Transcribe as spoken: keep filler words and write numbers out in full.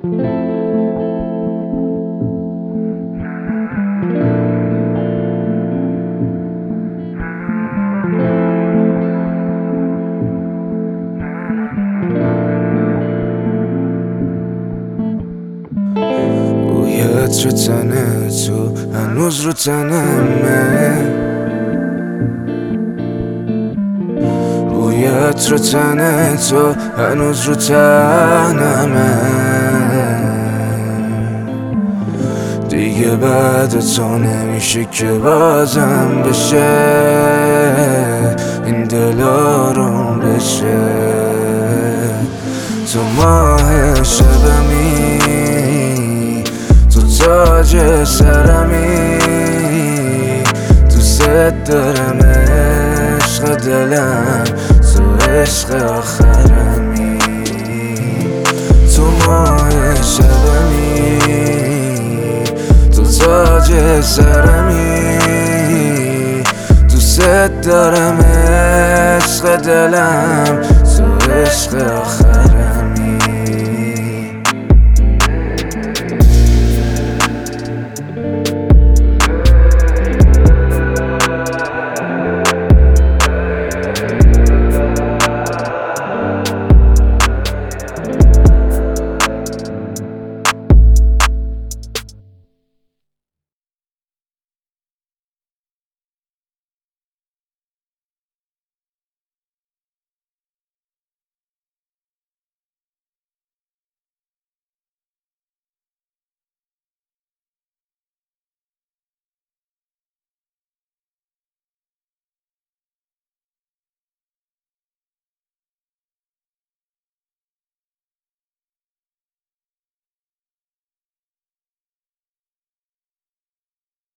رویت رو تنه تو هنوز رو تنمه، رویت رو تنه تو هنوز رو تنمه. دیگه بعد تو نمیشه که بازم بشه این دل آروم بشه. تو ماه شبمی، تو تاج سرمی، دوست دارم عشق دلم، تو عشق آخرمی. تو ماه شبمی، تو تاج سرمی، دوست دارم عشق دلم، تو عشق آخرمی.